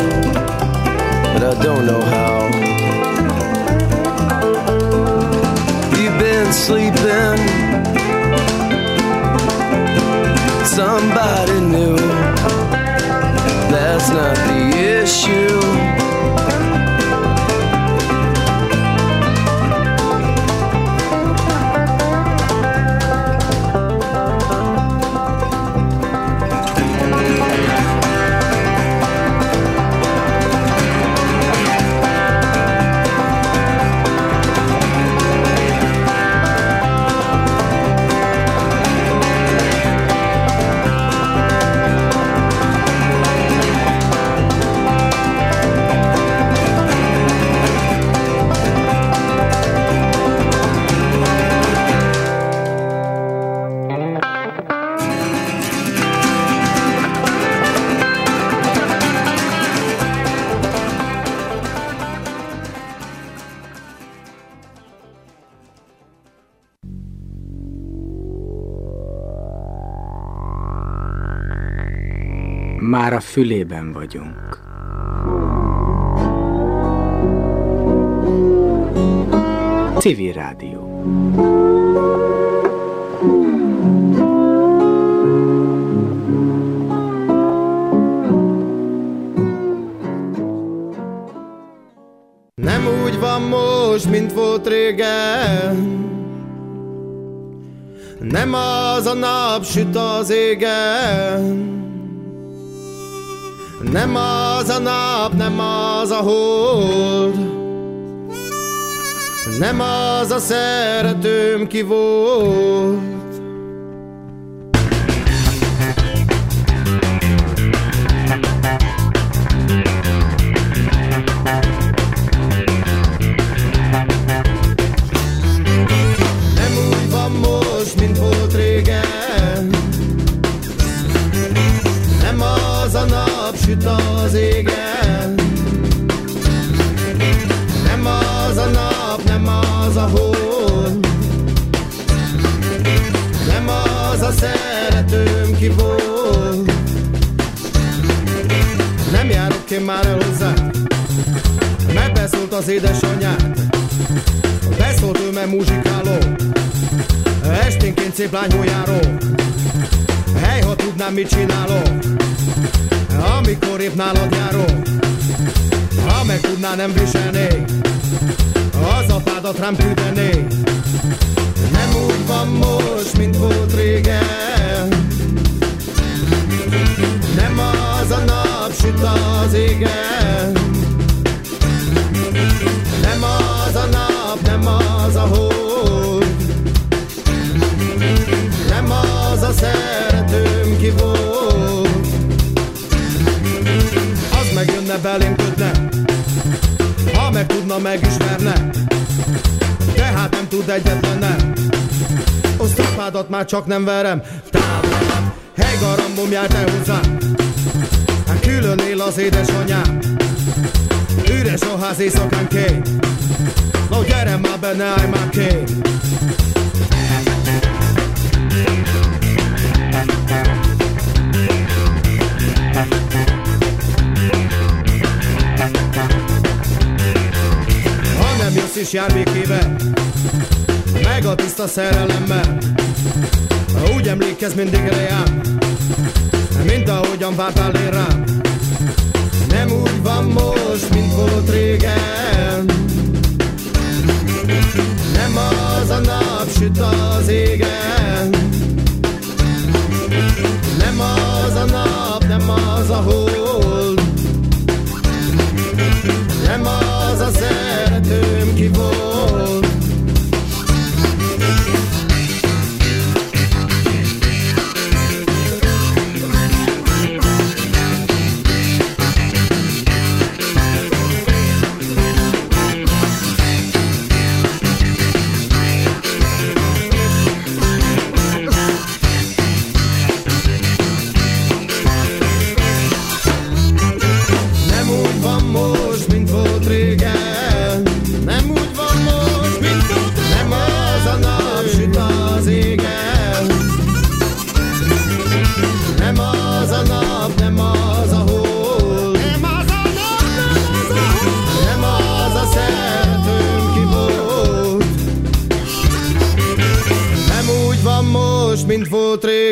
but I don't know how. You've been sleeping, somebody new. That's not the issue. Már a fülében vagyunk. Civil Rádió. Nem úgy van most, mint volt régen. Nem az a nap süt az égen. Nem az a nap, nem az a hold. Nem az a szeretőm, ki volt. Nem úgy van most, mint volt régen. Nem az a nap süt az égen. Nem az a nap, nem az a hold. Nem az a szeretőm, ki volt. Nem járok én már el hozzá, mert beszólt az édesanyját. Beszólt ő, mert muzsikáló, esténként szép lányhol járó. Hely, ha tudnám, mit csinálok, amikor épp nálad járok. Ha meg tudná, nem viselnék, az apádat rám küldenék. Nem úgy van most, mint volt régen. Nem az a nap süt az égen. Nem az a nap, nem az a hold. Nem az a szeretőm, ki volt. Az megjönne belém kötne, ha meg tudna, megismerne. De hát nem tud egyetlenem, azt apádat már csak nem verem. Távolabb, hely garambom, járt el hozzám. Hát külön él az édesanyám. Üres a ház éjszakánként. No gyere már benne, állj már ként. Ha nem jössz is jár békével, meg a tiszta szerelemmel. Úgy emlékezz mindig rám, mint ahogyan vártál én rám. Nem úgy van most, mint volt régen. Nem az a nap süt az égen. Nem az a nap, nem az a hold. Nem az a szeretőm, ki volt.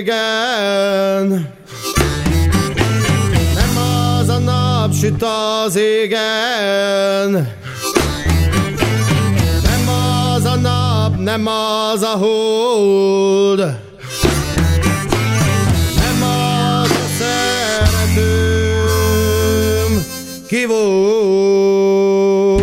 égen, nem az a nap süt az égen, nem az a nap, nem az a hold, nem az a szeretőm, ki volt.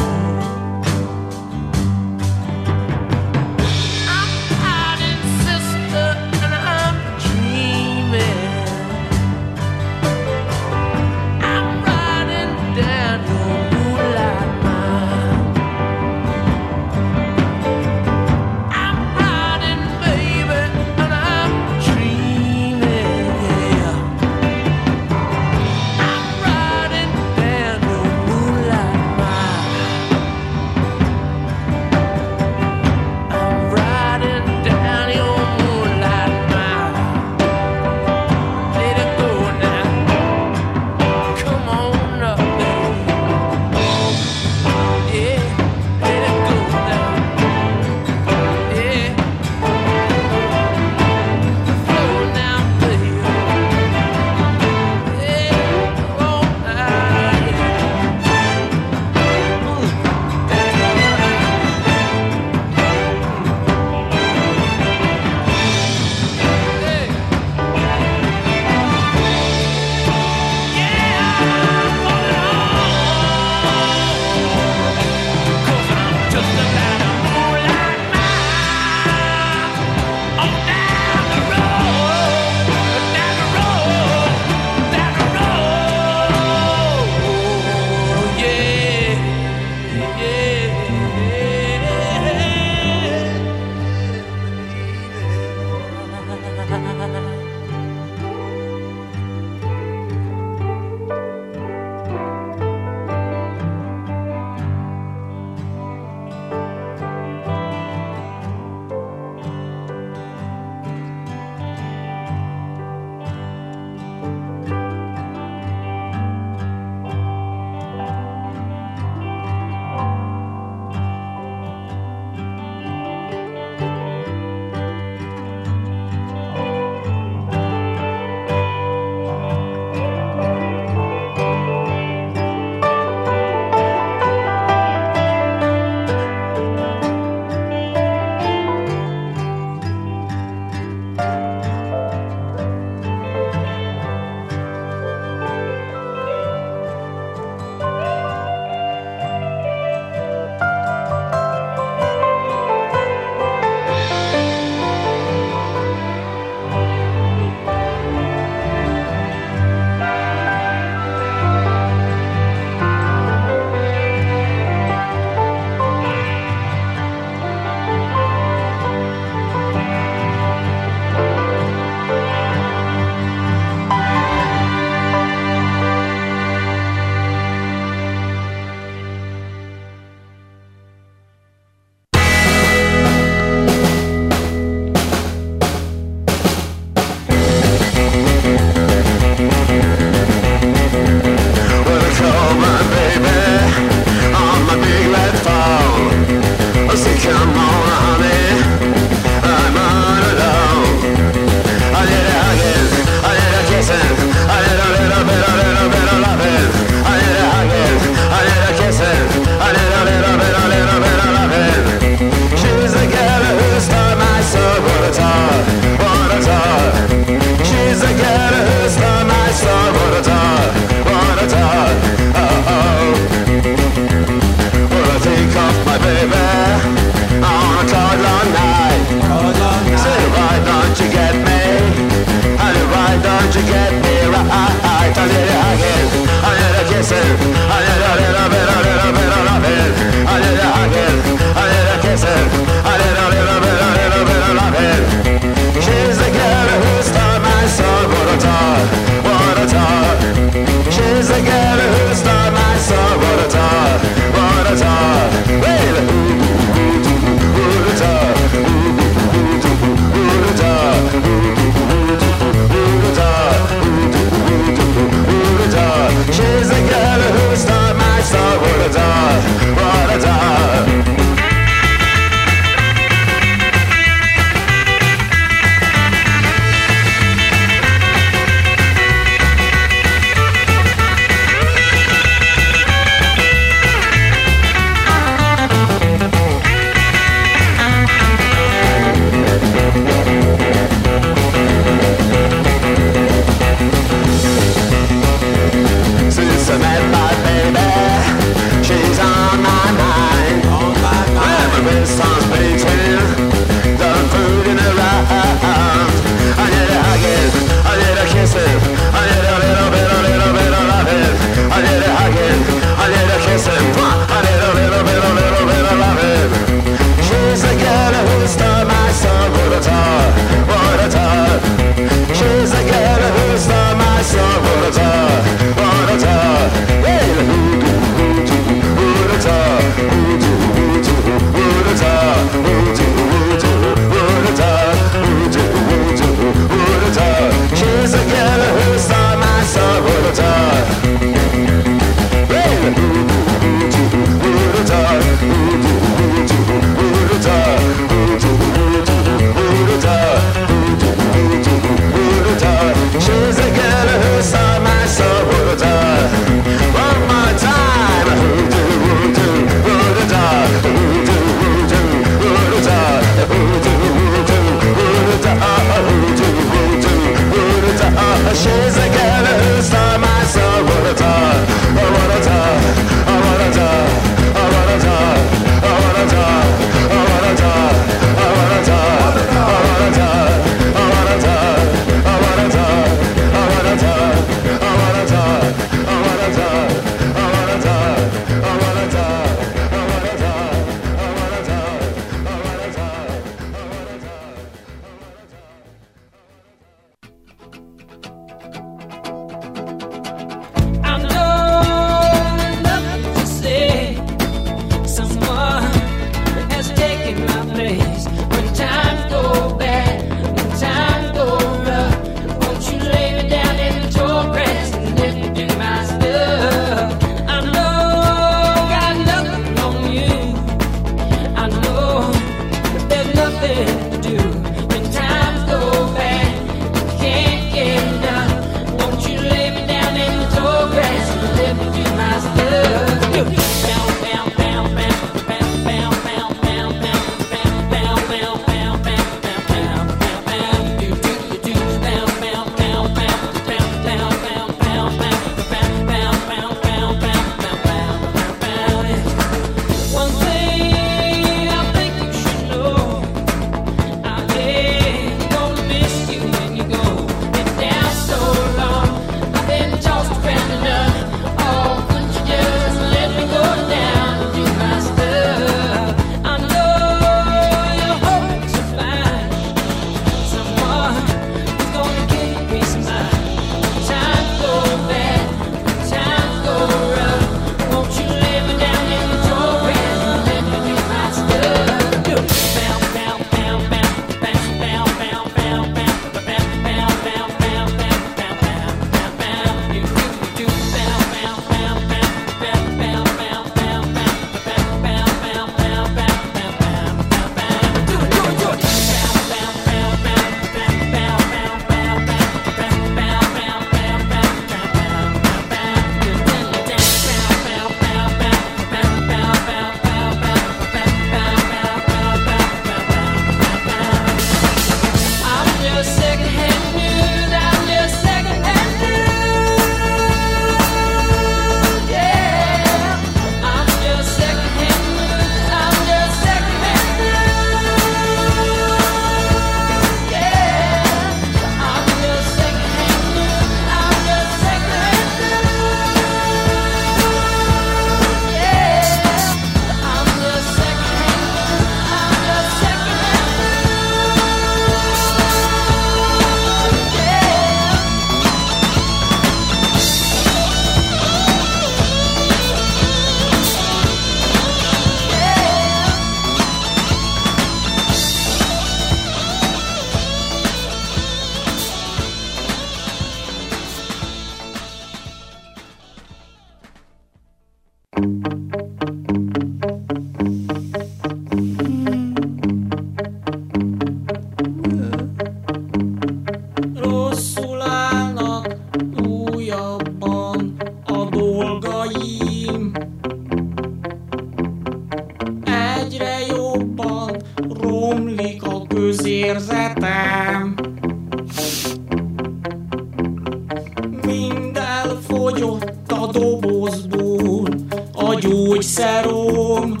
Cicerón.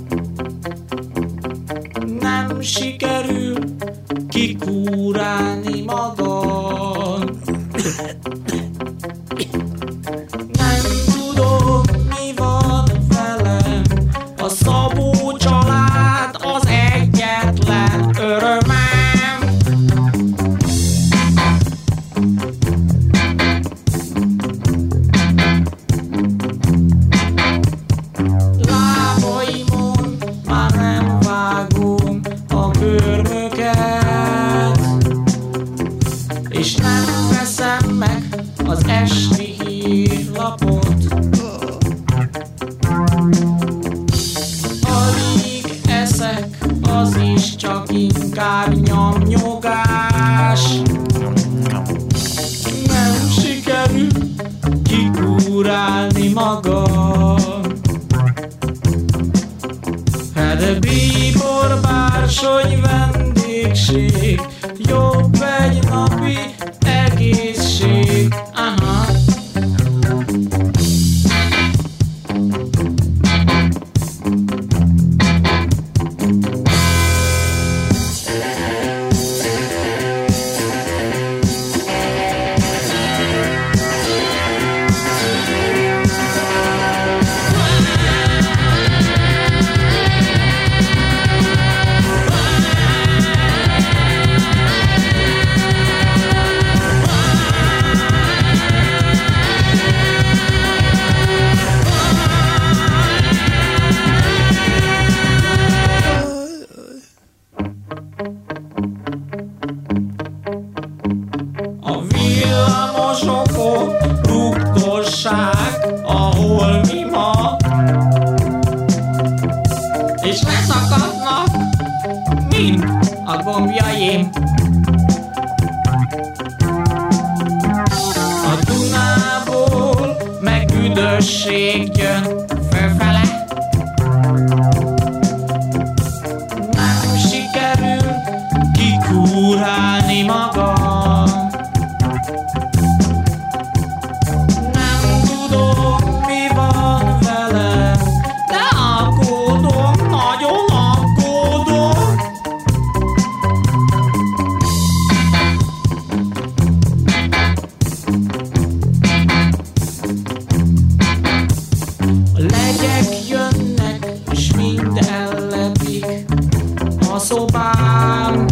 Nem sikerül kikúrálni magam. Nem tudom, mi van velem. A Szabó család az egyetlen örömem. Lábaimon már nem vágom a körmöket, és nem veszem meg az esti hírlapot. Alig eszek, az is csak inkább nyomnyogás. Nem sikerül kikúrálni magam. Hát bíbor, bársony, vendégség, jobb egy napi egészség. Aha. A villamosokon rugdossák a holmimat, és leszakadnak mind a gombjaim. A Dunából meg üdösség jön fölfele. Nem sikerül kikúrálni magam. Nem tudom, mi van velem, de aggódom, nagyon aggódom. A legyek jönnek, és mind ellepik a szobám.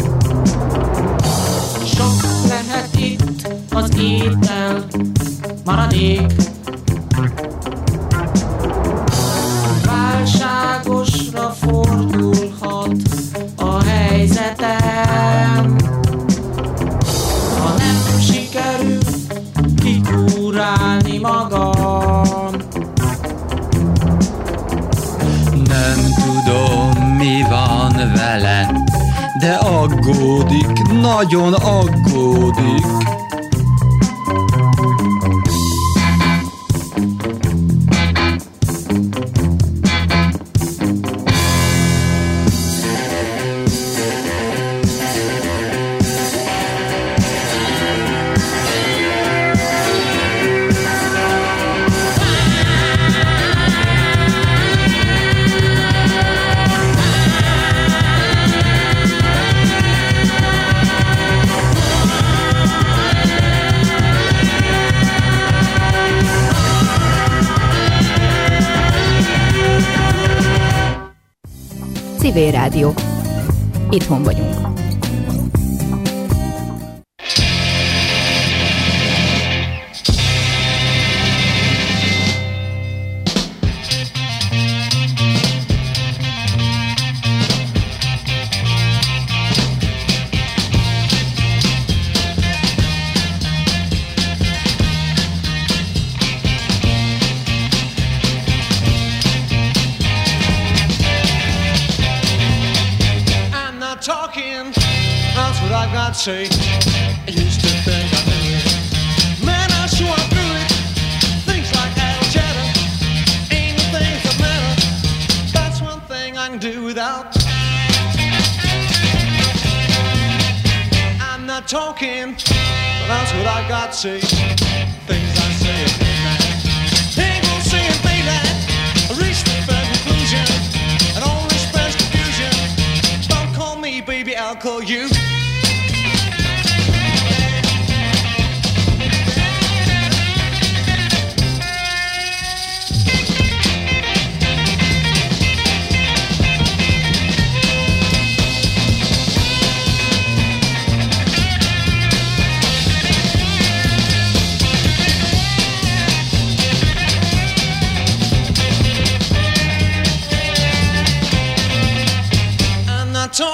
Sok lehet itt az étel maradék. Válságosra fordulhat a helyzetem, ha nem sikerül kikúrálni magam. Nem tudom, mi van vele, de aggódik, nagyon aggódik. Civil Rádió. Itthon vagyunk. Talking, that's what I got to say. I used to think I knew it. Man, I sure I'm through it. Things like idle chatter ain't the things that matter. That's one thing I can do without. I'm not talking, but that's what I got to say. Things I say at midnight ain't gonna say at daylight. I reach the bed.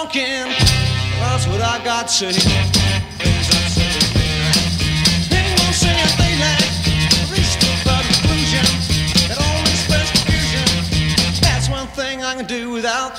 talking, that's what I got to say. Things I say, ain't gonna say a thing that reach to the conclusion that all express confusion. That's one thing I can do without.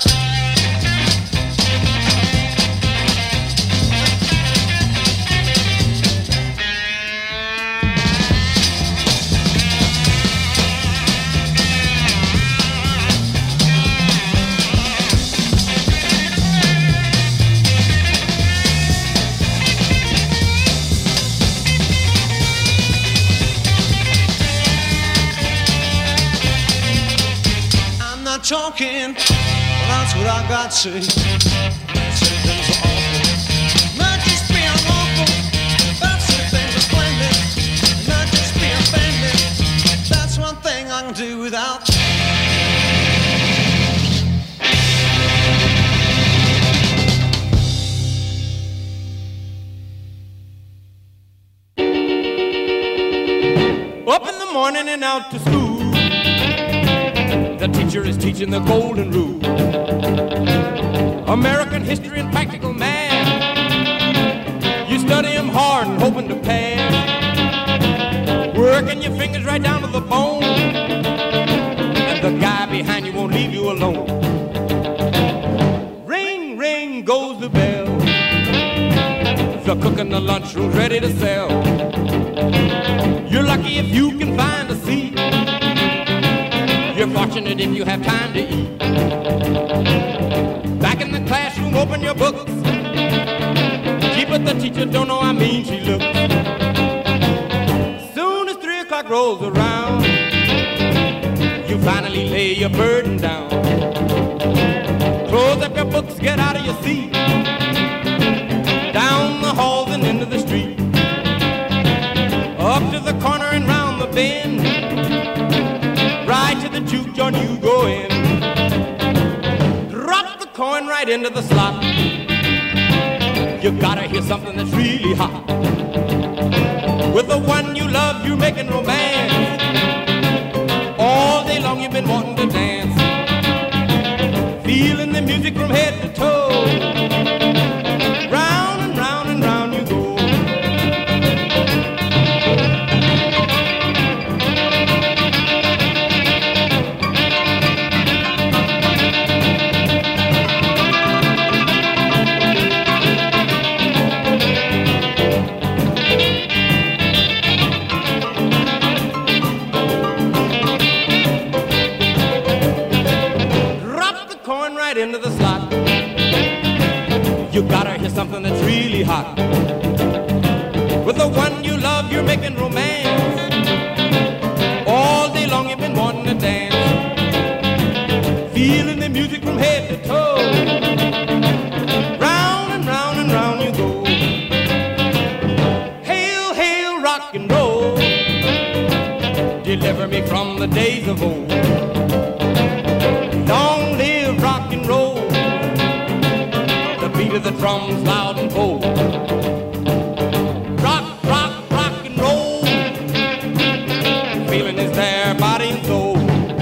Talking, well, that's what I got to say. Say things are awful, not just being awful. That's the things are splendid, not just being offended. That's one thing I can do without. Up in the morning and out to school. The teacher is teaching the golden rule. American history and practical math. You study them hard and hoping to pass. Working your fingers right down to the bone. And the guy behind you won't leave you alone. Ring, ring goes the bell. The cook in the lunchroom's ready to sell. You're lucky if you can find a seat. You're fortunate if you have time to eat. Back in the classroom, open your books. Gee, but the teacher don't know how mean she looks. Soon as 3 o'clock rolls around, you finally lay your burden down. Close up your books, get out of your seat. Down the halls and into the street. Up to the corner and round the bend. Right to the juke joint you go in. Drop the coin right into the slot. You gotta hear something that's really hot. With the one you love, you're making romance. All day long you've been wanting to dance. Feeling the music from head to toe. Round and round and round you go. Into the slot. You gotta hear something that's really hot. With the one you love, you're making romance. All day long you've been wanting to dance. Feeling the music from head to toe. Round and round and round you go. Hail, hail, rock and roll. Deliver me from the days of old. Long live rock and roll. The beat of the drums loud and bold. Rock, rock, rock and roll. Feeling is there, body and soul.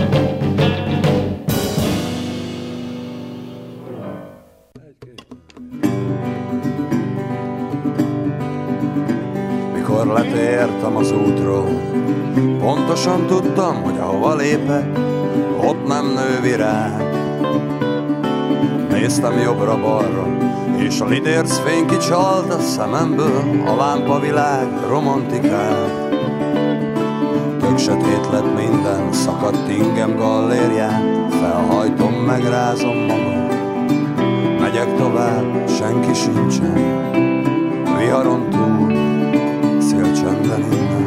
Mikor letértem az útról, pontosan tudtam, hogy ahova lépek, ott nem nő virág. Néztem jobbra-balra, és a lidérc fény kicsalt a szememből, a lámpavilág romantikát. Tök sötét lett minden, szakadt ingem gallériát, felhajtom, megrázom magam. Megyek tovább, senki sincsen, viharon túl, szélcsendben innen.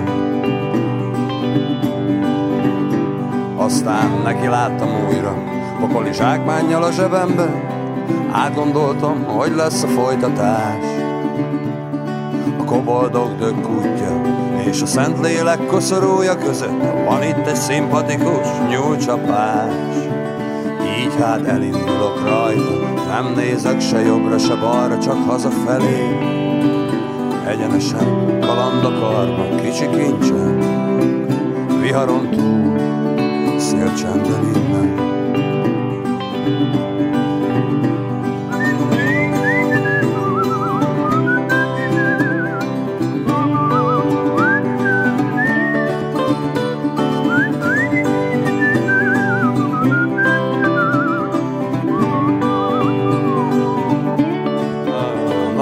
Aztán neki láttam újra, pokoli zsákmánnyal a zsebembe. Átgondoltam, hogy lesz a folytatás. A koboldok dökkútja és a Szentlélek koszorúja között van itt egy szimpatikus nyúlcsapás. Így hát elindulok rajta, nem nézek se jobbra, se balra, csak hazafelé. Egyenesen kaland akarnak, kicsi kincsen, viharon túl, szélcsendben innen.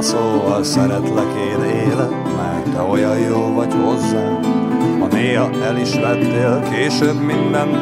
a szóval szeretlek én élet, mert te olyan jó vagy hozzám. Ha néha el is vettél, később mindenben